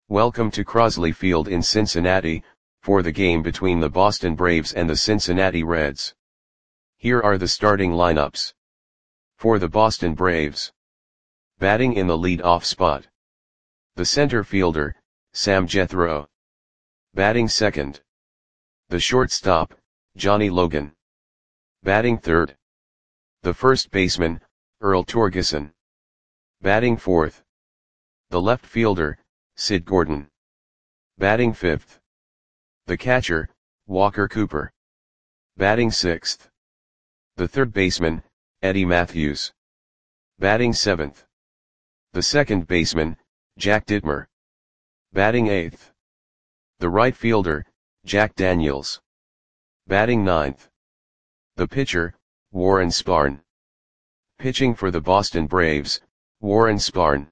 Welcome to Crosley Field in Cincinnati, for the game between the Boston Braves and the Cincinnati Reds. Here are the starting lineups. For the Boston Braves. Batting in the lead-off spot. The center fielder, Sam Jethro. Batting second. The shortstop, Johnny Logan. Batting third. The first baseman, Earl Torgeson. Batting fourth. The left fielder, Sid Gordon. Batting fifth. The catcher, Walker Cooper. Batting sixth. The third baseman, Eddie Mathews. Batting seventh. The second baseman, Jack Dittmer. Batting eighth. The right fielder, Jack Daniels. Batting ninth. The pitcher, Warren Spahn. Pitching for the Boston Braves, Warren Spahn.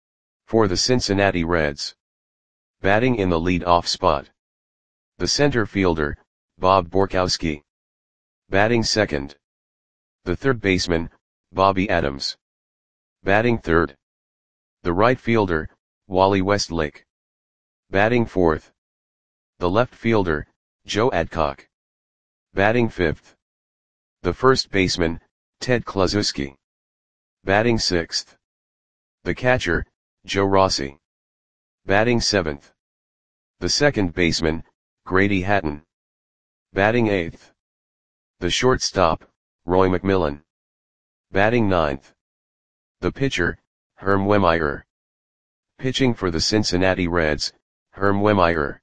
For the Cincinnati Reds. Batting in the lead-off spot. The center fielder, Bob Borkowski. Batting second. The third baseman, Bobby Adams. Batting third. The right fielder, Wally Westlake. Batting fourth. The left fielder, Joe Adcock. Batting fifth. The first baseman, Ted Kluszewski. Batting sixth. The catcher, Joe Rossi. Batting seventh. The second baseman, Grady Hatton. Batting eighth. The shortstop, Roy McMillan. Batting ninth. The pitcher, Herm Wehmeyer. Pitching for the Cincinnati Reds, Herm Wehmeyer.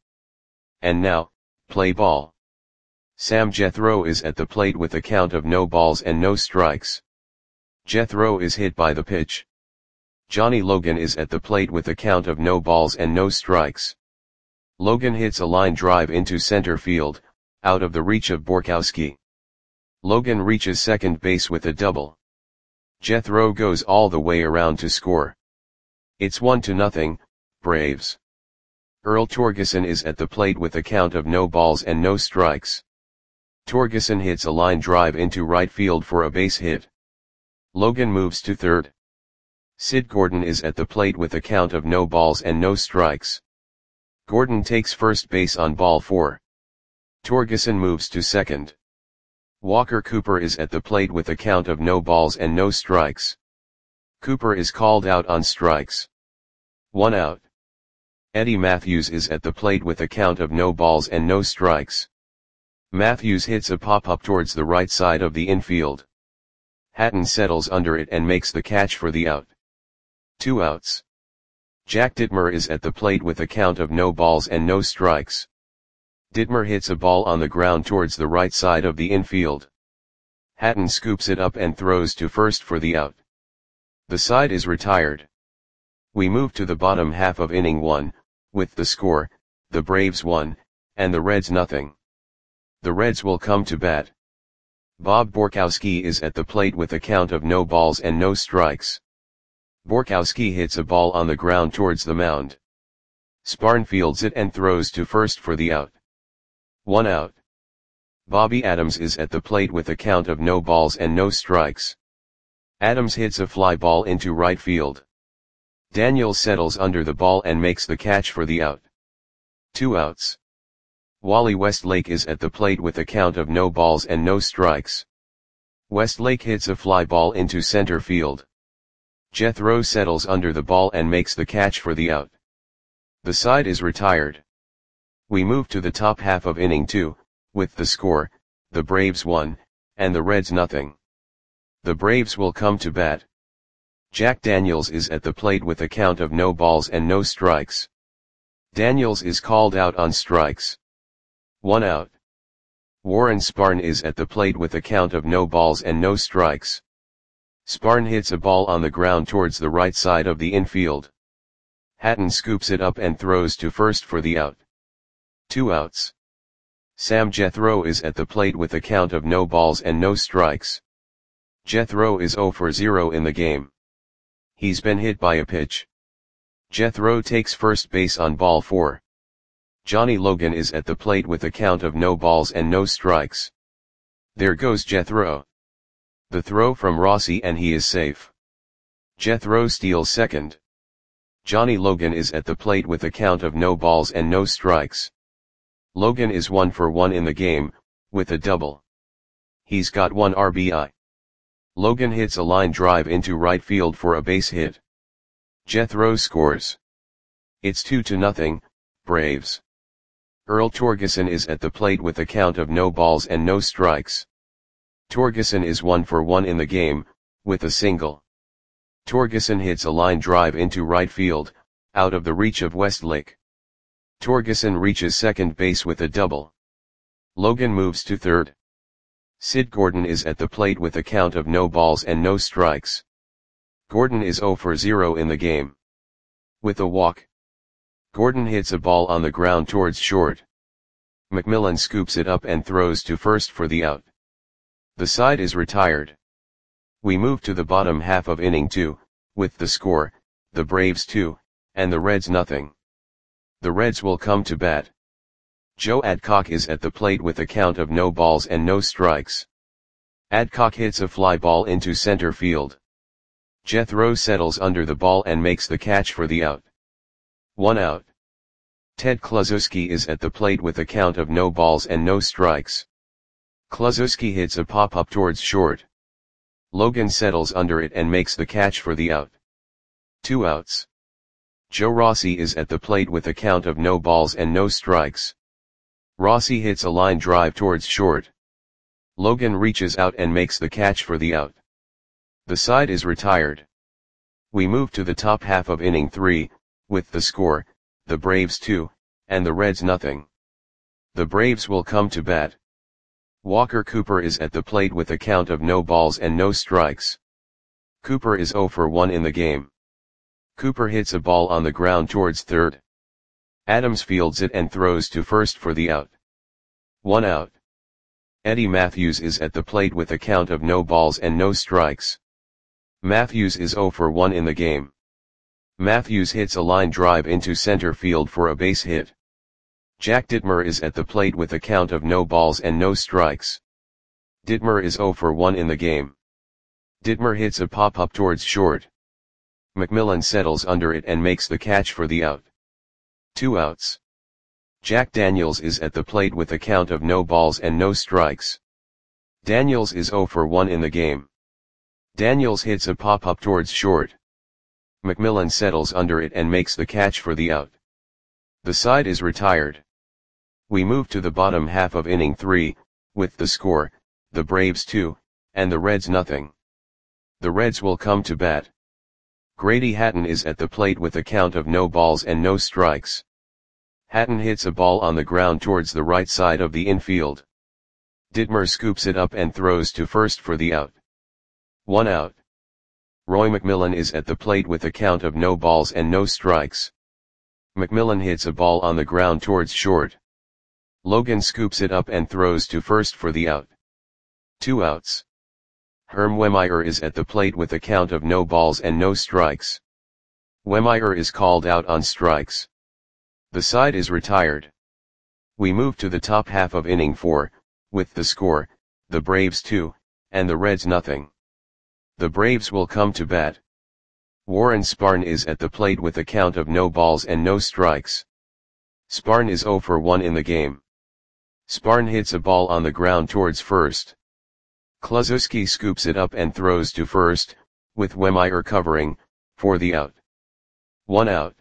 And now, play ball. Sam Jethro is at the plate with a count of no balls and no strikes. Jethro is hit by the pitch. Johnny Logan is at the plate with a count of no balls and no strikes. Logan hits a line drive into center field, out of the reach of Borkowski. Logan reaches second base with a double. Jethro goes all the way around to score. It's 1-0, Braves. Earl Torgeson is at the plate with a count of no balls and no strikes. Torgeson hits a line drive into right field for a base hit. Logan moves to third. Sid Gordon is at the plate with a count of no balls and no strikes. Gordon takes first base on ball 4. Torgeson moves to second. Walker Cooper is at the plate with a count of no balls and no strikes. Cooper is called out on strikes. 1 out. Eddie Mathews is at the plate with a count of no balls and no strikes. Mathews hits a pop-up towards the right side of the infield. Hatton settles under it and makes the catch for the out. 2 outs. Jack Dittmer is at the plate with a count of no balls and no strikes. Dittmer hits a ball on the ground towards the right side of the infield. Hatton scoops it up and throws to first for the out. The side is retired. We move to the bottom half of inning 1, with the score, the Braves 1, and the Reds 0. The Reds will come to bat. Bob Borkowski is at the plate with a count of no balls and no strikes. Borkowski hits a ball on the ground towards the mound. Spahn fields it and throws to first for the out. 1 out. Bobby Adams is at the plate with a count of no balls and no strikes. Adams hits a fly ball into right field. Daniels settles under the ball and makes the catch for the out. 2 outs. Wally Westlake is at the plate with a count of no balls and no strikes. Westlake hits a fly ball into center field. Jethro settles under the ball and makes the catch for the out. The side is retired. We move to the top half of inning 2, with the score, the Braves 1, and the Reds 0. The Braves will come to bat. Jack Daniels is at the plate with a count of no balls and no strikes. Daniels is called out on strikes. 1 out. Warren Spahn is at the plate with a count of no balls and no strikes. Spahn hits a ball on the ground towards the right side of the infield. Hatton scoops it up and throws to first for the out. 2 outs. Sam Jethro is at the plate with a count of no balls and no strikes. Jethro is 0 for 0 in the game. He's been hit by a pitch. Jethro takes first base on ball 4. Johnny Logan is at the plate with a count of no balls and no strikes. There goes Jethro. The throw from Rossi and he is safe. Jethro steals second. Johnny Logan is at the plate with a count of no balls and no strikes. Logan is 1 for 1 in the game, with a double. He's got 1 RBI. Logan hits a line drive into right field for a base hit. Jethro scores. It's 2-0, Braves. Earl Torgeson is at the plate with a count of no balls and no strikes. Torgeson is 1 for 1 in the game, with a single. Torgeson hits a line drive into right field, out of the reach of Westlake. Torgeson reaches second base with a double. Logan moves to third. Sid Gordon is at the plate with a count of no balls and no strikes. Gordon is 0 for 0 in the game. With a walk. Gordon hits a ball on the ground towards short. McMillan scoops it up and throws to first for the out. The side is retired. We move to the bottom half of inning 2, with the score, the Braves 2, and the Reds nothing. The Reds will come to bat. Joe Adcock is at the plate with a count of no balls and no strikes. Adcock hits a fly ball into center field. Jethro settles under the ball and makes the catch for the out. 1 out. Ted Kluszewski is at the plate with a count of no balls and no strikes. Kluszewski hits a pop-up towards short. Logan settles under it and makes the catch for the out. 2 outs. Joe Rossi is at the plate with a count of no balls and no strikes. Rossi hits a line drive towards short. Logan reaches out and makes the catch for the out. The side is retired. We move to the top half of inning 3, with the score, the Braves 2, and the Reds nothing. The Braves will come to bat. Walker Cooper is at the plate with a count of no balls and no strikes. Cooper is 0 for 1 in the game. Cooper hits a ball on the ground towards third. Adams fields it and throws to first for the out. 1 out. Eddie Matthews is at the plate with a count of no balls and no strikes. Matthews is 0 for 1 in the game. Matthews hits a line drive into center field for a base hit. Jack Dittmer is at the plate with a count of no balls and no strikes. Dittmer is 0 for 1 in the game. Dittmer hits a pop-up towards short. McMillan settles under it and makes the catch for the out. 2 outs. Jack Daniels is at the plate with a count of no balls and no strikes. Daniels is 0 for 1 in the game. Daniels hits a pop-up towards short. McMillan settles under it and makes the catch for the out. The side is retired. We move to the bottom half of inning 3, with the score, the Braves 2, and the Reds nothing. The Reds will come to bat. Grady Hatton is at the plate with a count of no balls and no strikes. Hatton hits a ball on the ground towards the right side of the infield. Dittmer scoops it up and throws to first for the out. 1 out. Roy McMillan is at the plate with a count of no balls and no strikes. McMillan hits a ball on the ground towards short. Logan scoops it up and throws to first for the out. 2 outs. Herm Wehmeyer is at the plate with a count of no balls and no strikes. Wehmeyer is called out on strikes. The side is retired. We move to the top half of inning 4, with the score, the Braves 2, and the Reds nothing. The Braves will come to bat. Warren Spahn is at the plate with a count of no balls and no strikes. Spahn is 0 for 1 in the game. Spahn hits a ball on the ground towards first. Kluszewski scoops it up and throws to first, with Wehmeyer covering, for the out. 1 out.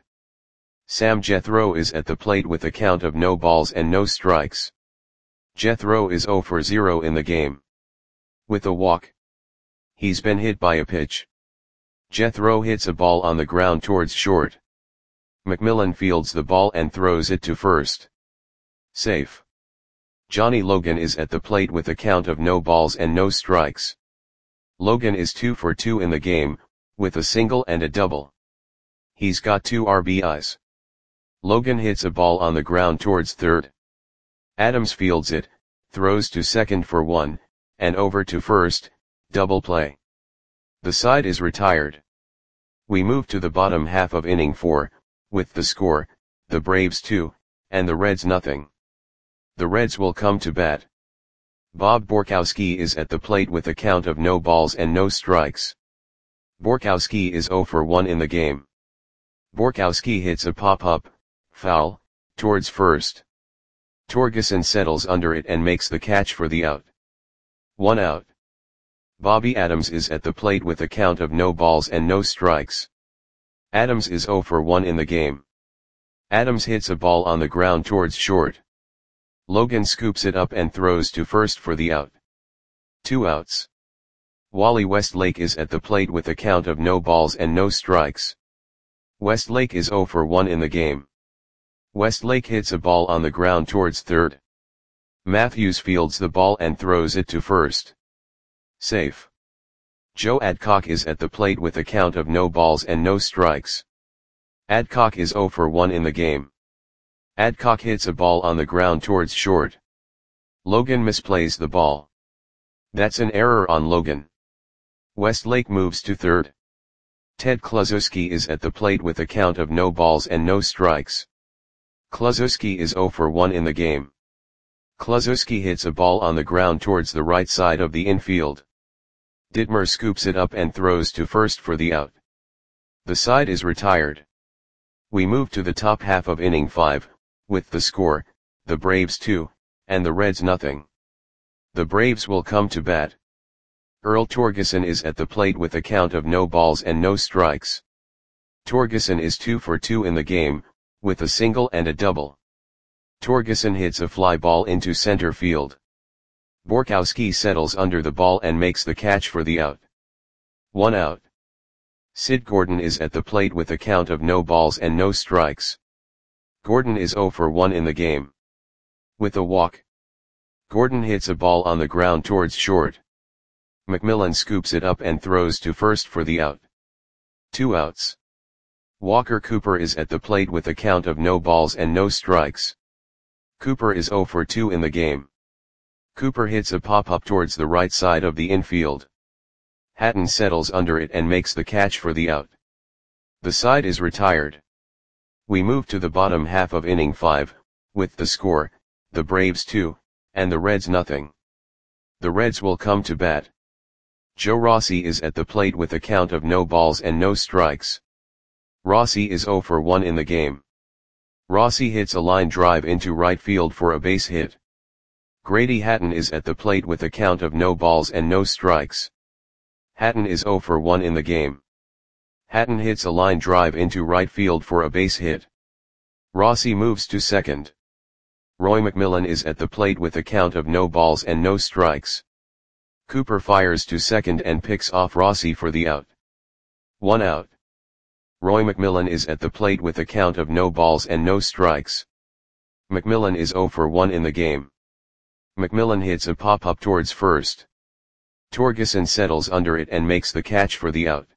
Sam Jethro is at the plate with a count of no balls and no strikes. Jethro is 0 for 0 in the game. With a walk. He's been hit by a pitch. Jethro hits a ball on the ground towards short. McMillan fields the ball and throws it to first. Safe. Johnny Logan is at the plate with a count of no balls and no strikes. Logan is 2 for 2 in the game, with a single and a double. He's got 2 RBIs. Logan hits a ball on the ground towards third. Adams fields it, throws to second for 1, and over to first, double play. The side is retired. We move to the bottom half of inning 4, with the score, the Braves 2, and the Reds nothing. The Reds will come to bat. Bob Borkowski is at the plate with a count of no balls and no strikes. Borkowski is 0 for 1 in the game. Borkowski hits a pop-up, foul, towards first. Torgerson settles under it and makes the catch for the out. 1 out. Bobby Adams is at the plate with a count of no balls and no strikes. Adams is 0 for 1 in the game. Adams hits a ball on the ground towards short. Logan scoops it up and throws to first for the out. 2 outs. Wally Westlake is at the plate with a count of no balls and no strikes. Westlake is 0 for 1 in the game. Westlake hits a ball on the ground towards third. Matthews fields the ball and throws it to first. Safe. Joe Adcock is at the plate with a count of no balls and no strikes. Adcock is 0 for 1 in the game. Adcock hits a ball on the ground towards short. Logan misplays the ball. That's an error on Logan. Westlake moves to third. Ted Kluszewski is at the plate with a count of no balls and no strikes. Kluszewski is 0 for 1 in the game. Kluszewski hits a ball on the ground towards the right side of the infield. Dittmer scoops it up and throws to first for the out. The side is retired. We move to the top half of inning 5, with the score, the Braves 2, and the Reds nothing. The Braves will come to bat. Earl Torgerson is at the plate with a count of no balls and no strikes. Torgerson is 2 for 2 in the game, with a single and a double. Torgerson hits a fly ball into center field. Borkowski settles under the ball and makes the catch for the out. 1 out. Sid Gordon is at the plate with a count of no balls and no strikes. Gordon is 0 for 1 in the game. With a walk. Gordon hits a ball on the ground towards short. McMillan scoops it up and throws to first for the out. 2 outs. Walker Cooper is at the plate with a count of no balls and no strikes. Cooper is 0 for 2 in the game. Cooper hits a pop-up towards the right side of the infield. Hatton settles under it and makes the catch for the out. The side is retired. We move to the bottom half of inning 5, with the score, the Braves 2, and the Reds nothing. The Reds will come to bat. Joe Rossi is at the plate with a count of no balls and no strikes. Rossi is 0 for 1 in the game. Rossi hits a line drive into right field for a base hit. Grady Hatton is at the plate with a count of no balls and no strikes. Hatton is 0 for 1 in the game. Hatton hits a line drive into right field for a base hit. Rossi moves to second. Roy McMillan is at the plate with a count of no balls and no strikes. Cooper fires to second and picks off Rossi for the out. 1 out. Roy McMillan is at the plate with a count of no balls and no strikes. McMillan is 0 for 1 in the game. McMillan hits a pop-up towards first. Torgerson settles under it and makes the catch for the out.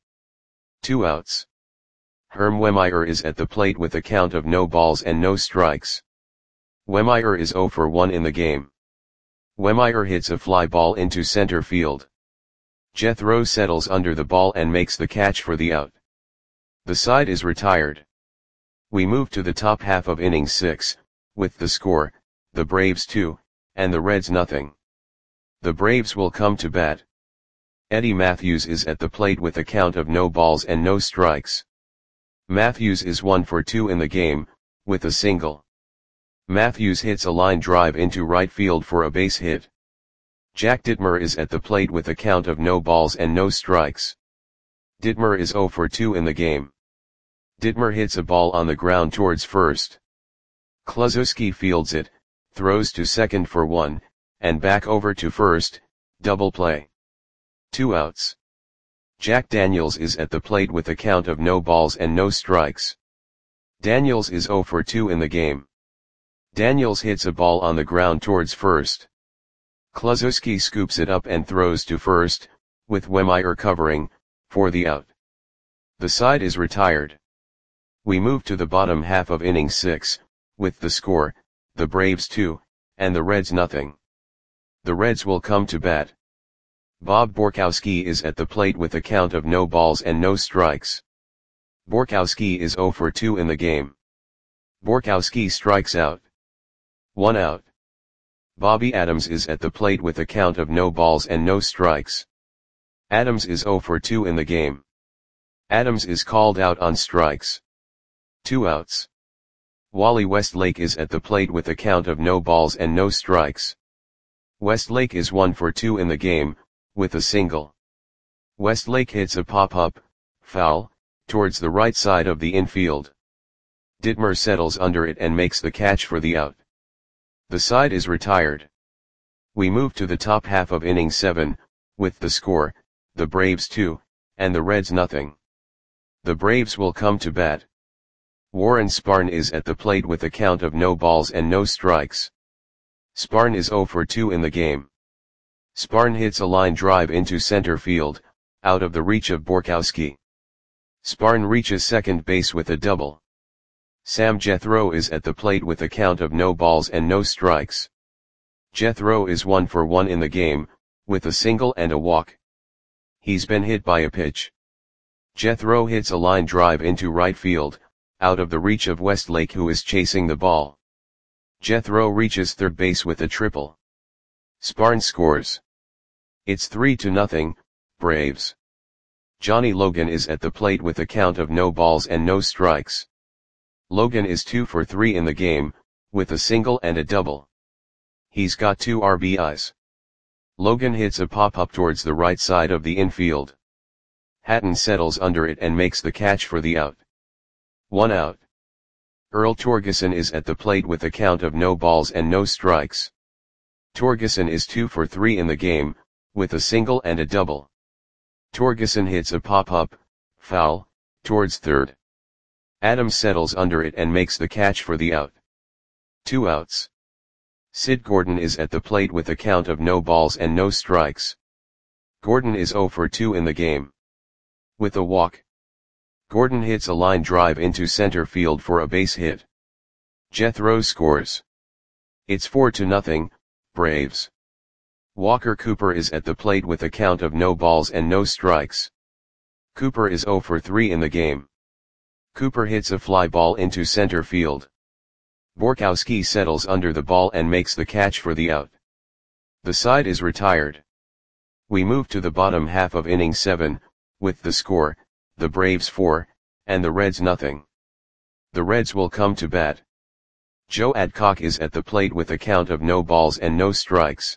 2 outs. Herm Wehmeyer is at the plate with a count of no balls and no strikes. Wehmeyer is 0 for 1 in the game. Wehmeyer hits a fly ball into center field. Jethro settles under the ball and makes the catch for the out. The side is retired. We move to the top half of inning 6, with the score, the Braves 2, and the Reds nothing. The Braves will come to bat. Eddie Matthews is at the plate with a count of no balls and no strikes. Matthews is 1 for 2 in the game, with a single. Matthews hits a line drive into right field for a base hit. Jack Dittmer is at the plate with a count of no balls and no strikes. Dittmer is 0 for 2 in the game. Dittmer hits a ball on the ground towards first. Kluszewski fields it, throws to second for 1, and back over to first, double play. 2 outs. Jack Daniels is at the plate with a count of no balls and no strikes. Daniels is 0 for 2 in the game. Daniels hits a ball on the ground towards first. Kluszewski scoops it up and throws to first, with Wehmeyer covering, for the out. The side is retired. We move to the bottom half of inning 6, with the score, the Braves 2, and the Reds nothing. The Reds will come to bat. Bob Borkowski is at the plate with a count of no balls and no strikes. Borkowski is 0 for 2 in the game. Borkowski strikes out. 1 out. Bobby Adams is at the plate with a count of no balls and no strikes. Adams is 0 for 2 in the game. Adams is called out on strikes. 2 outs. Wally Westlake is at the plate with a count of no balls and no strikes. Westlake is 1 for 2 in the game, with a single. Westlake hits a pop-up, foul, towards the right side of the infield. Ditmer settles under it and makes the catch for the out. The side is retired. We move to the top half of inning 7, with the score, the Braves 2, and the Reds nothing. The Braves will come to bat. Warren Spahn is at the plate with a count of no balls and no strikes. Spahn is 0 for 2 in the game. Spahn hits a line drive into center field, out of the reach of Borkowski. Spahn reaches second base with a double. Sam Jethro is at the plate with a count of no balls and no strikes. Jethro is 1 for 1 in the game, with a single and a walk. He's been hit by a pitch. Jethro hits a line drive into right field, out of the reach of Westlake who is chasing the ball. Jethro reaches third base with a triple. Spahn scores. It's 3-0, Braves. Johnny Logan is at the plate with a count of no balls and no strikes. Logan is 2 for 3 in the game, with a single and a double. He's got 2 RBIs. Logan hits a pop-up towards the right side of the infield. Hatton settles under it and makes the catch for the out. 1 out. Earl Torgeson is at the plate with a count of no balls and no strikes. Torgeson is 2 for 3 in the game, with a single and a double. Torgeson hits a pop-up, foul, towards third. Adams settles under it and makes the catch for the out. 2 outs. Sid Gordon is at the plate with a count of no balls and no strikes. Gordon is 0 for 2 in the game. With a walk. Gordon hits a line drive into center field for a base hit. Jethro scores. It's 4-0, Braves. Walker Cooper is at the plate with a count of no balls and no strikes. Cooper is 0 for 3 in the game. Cooper hits a fly ball into center field. Borkowski settles under the ball and makes the catch for the out. The side is retired. We move to the bottom half of inning 7, with the score, the Braves 4, and the Reds nothing. The Reds will come to bat. Joe Adcock is at the plate with a count of no balls and no strikes.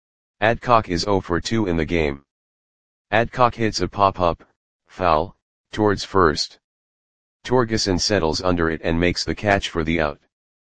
Adcock is 0 for 2 in the game. Adcock hits a pop-up, foul, towards first. Torgeson settles under it and makes the catch for the out.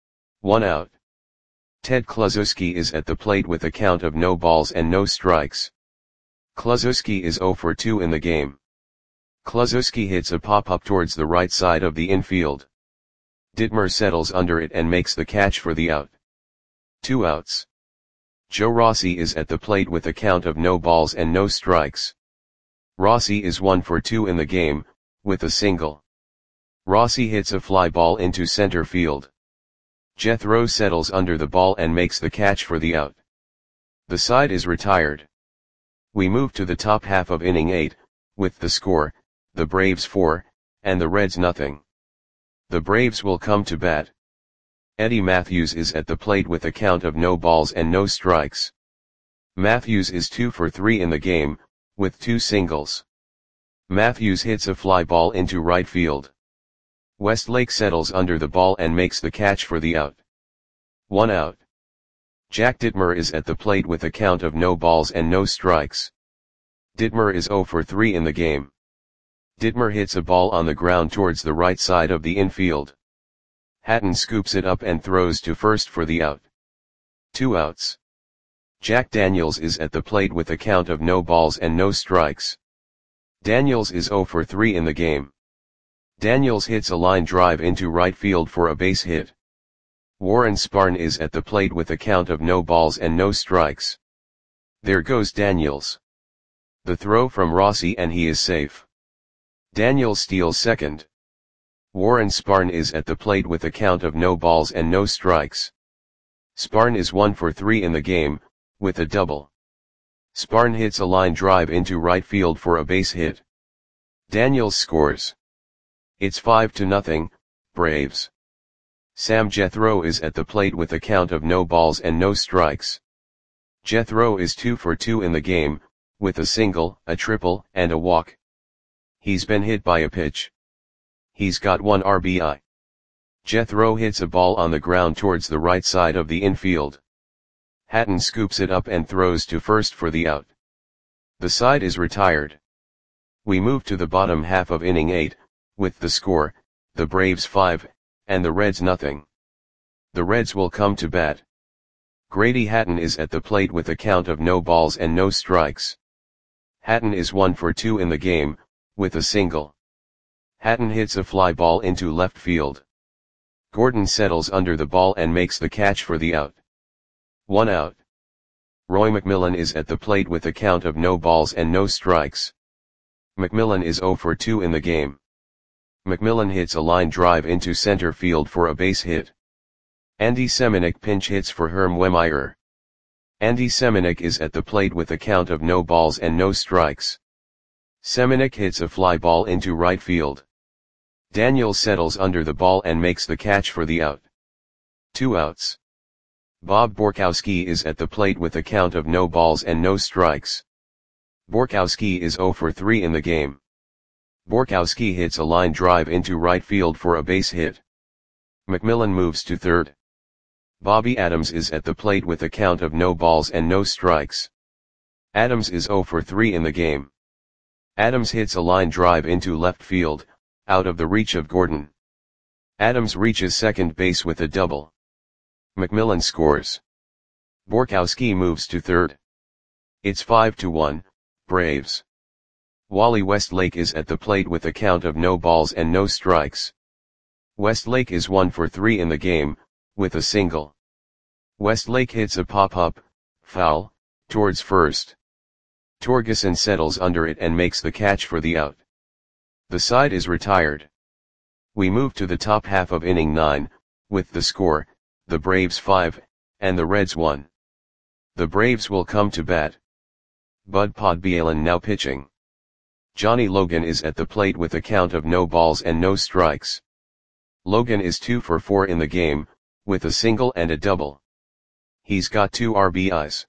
1 out. Ted Kluszewski is at the plate with a count of no balls and no strikes. Kluszewski is 0 for 2 in the game. Kluszewski hits a pop-up towards the right side of the infield. Ditmer settles under it and makes the catch for the out. 2 outs. Joe Rossi is at the plate with a count of no balls and no strikes. Rossi is 1 for 2 in the game, with a single. Rossi hits a fly ball into center field. Jethro settles under the ball and makes the catch for the out. The side is retired. We move to the top half of inning 8, with the score, the Braves 4, and the Reds nothing. The Braves will come to bat. Eddie Matthews is at the plate with a count of no balls and no strikes. Matthews is 2 for 3 in the game, with 2 singles. Matthews hits a fly ball into right field. Westlake settles under the ball and makes the catch for the out. 1 out. Jack Ditmer is at the plate with a count of no balls and no strikes. Ditmer is 0 for 3 in the game. Ditmer hits a ball on the ground towards the right side of the infield. Hatton scoops it up and throws to first for the out. 2 outs. Jack Daniels is at the plate with a count of no balls and no strikes. Daniels is 0 for 3 in the game. Daniels hits a line drive into right field for a base hit. Warren Spahn is at the plate with a count of no balls and no strikes. There goes Daniels. The throw from Rossi and he is safe. Daniels steals second. Warren Spahn is at the plate with a count of no balls and no strikes. Spahn is 1 for 3 in the game, with a double. Spahn hits a line drive into right field for a base hit. Daniels scores. It's 5-0, Braves. Sam Jethro is at the plate with a count of no balls and no strikes. Jethro is 2 for 2 in the game, with a single, a triple, and a walk. He's been hit by a pitch. He's got 1 RBI. Jethro hits a ball on the ground towards the right side of the infield. Hatton scoops it up and throws to first for the out. The side is retired. We move to the bottom half of inning 8, with the score, the Braves 5, and the Reds nothing. The Reds will come to bat. Grady Hatton is at the plate with a count of no balls and no strikes. Hatton is 1 for 2 in the game, with a single. Hatton hits a fly ball into left field. Gordon settles under the ball and makes the catch for the out. 1 out. Roy McMillan is at the plate with a count of no balls and no strikes. McMillan is 0 for 2 in the game. McMillan hits a line drive into center field for a base hit. Andy Semenuk pinch hits for Herm Wehmeyer. Andy Semenuk is at the plate with a count of no balls and no strikes. Semenuk hits a fly ball into right field. Daniel settles under the ball and makes the catch for the out. 2 outs. Bob Borkowski is at the plate with a count of no balls and no strikes. Borkowski is 0 for 3 in the game. Borkowski hits a line drive into right field for a base hit. McMillan moves to third. Bobby Adams is at the plate with a count of no balls and no strikes. Adams is 0 for 3 in the game. Adams hits a line drive into left field, out of the reach of Gordon. Adams reaches second base with a double. McMillan scores. Borkowski moves to third. It's 5-1, Braves. Wally Westlake is at the plate with a count of no balls and no strikes. Westlake is 1 for 3 in the game, with a single. Westlake hits a pop-up, foul, towards first. Torgeson settles under it and makes the catch for the out. The side is retired. We move to the top half of inning 9, with the score, the Braves 5, and the Reds 1. The Braves will come to bat. Bud Podbielin now pitching. Johnny Logan is at the plate with a count of no balls and no strikes. Logan is 2 for 4 in the game, with a single and a double. He's got 2 RBIs.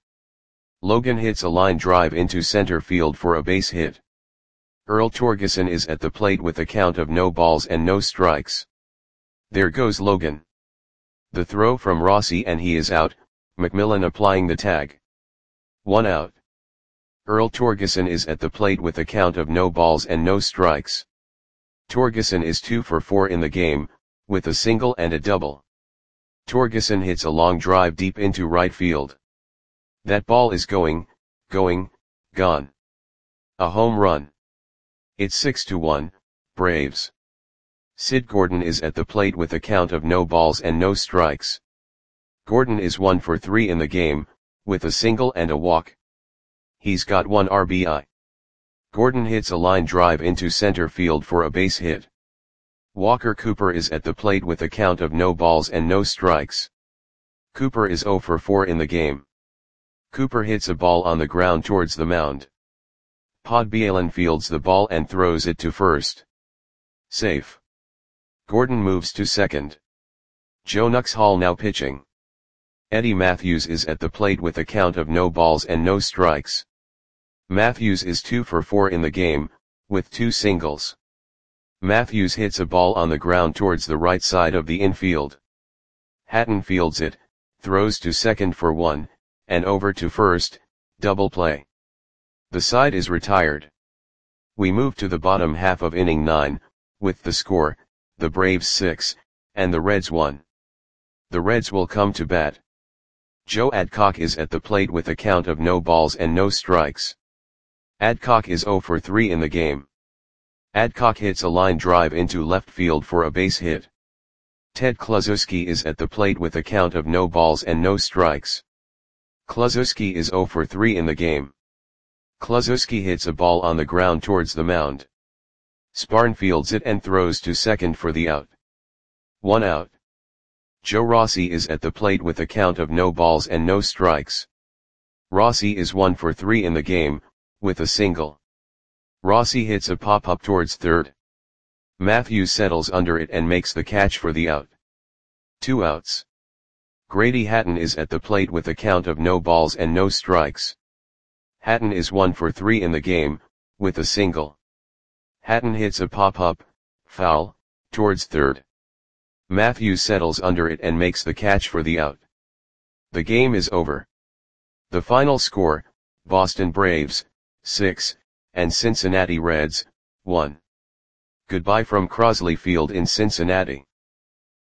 Logan hits a line drive into center field for a base hit. Earl Torgeson is at the plate with a count of no balls and no strikes. There goes Logan. The throw from Rossi and he is out, McMillan applying the tag. 1 out. Earl Torgeson is at the plate with a count of no balls and no strikes. Torgeson is 2 for 4 in the game, with a single and a double. Torgeson hits a long drive deep into right field. That ball is going, gone. A home run. It's 6-1, Braves. Sid Gordon is at the plate with a count of no balls and no strikes. Gordon is 1 for 3 in the game, with a single and a walk. He's got 1 RBI. Gordon hits a line drive into center field for a base hit. Walker Cooper is at the plate with a count of no balls and no strikes. Cooper is 0 for 4 in the game. Cooper hits a ball on the ground towards the mound. Podbielin fields the ball and throws it to first. Safe. Gordon moves to second. Joe Nuxhall now pitching. Eddie Matthews is at the plate with a count of no balls and no strikes. Matthews is 2 for 4 in the game, with 2 singles. Matthews hits a ball on the ground towards the right side of the infield. Hatton fields it, throws to second for 1, and over to first, double play. The side is retired. We move to the bottom half of inning 9, with the score, the Braves 6, and the Reds 1. The Reds will come to bat. Joe Adcock is at the plate with a count of no balls and no strikes. Adcock is 0 for 3 in the game. Adcock hits a line drive into left field for a base hit. Ted Kluszewski is at the plate with a count of no balls and no strikes. Kluszewski is 0 for 3 in the game. Kluszewski hits a ball on the ground towards the mound. Sparn fields it and throws to second for the out. 1 out. Joe Rossi is at the plate with a count of no balls and no strikes. Rossi is 1 for 3 in the game, with a single. Rossi hits a pop-up towards third. Matthews settles under it and makes the catch for the out. 2 outs. Grady Hatton is at the plate with a count of no balls and no strikes. Hatton is 1 for 3 in the game, with a single. Hatton hits a pop-up, foul, towards third. Matthews settles under it and makes the catch for the out. The game is over. The final score, Boston Braves, 6, and Cincinnati Reds, 1. Goodbye from Crosley Field in Cincinnati.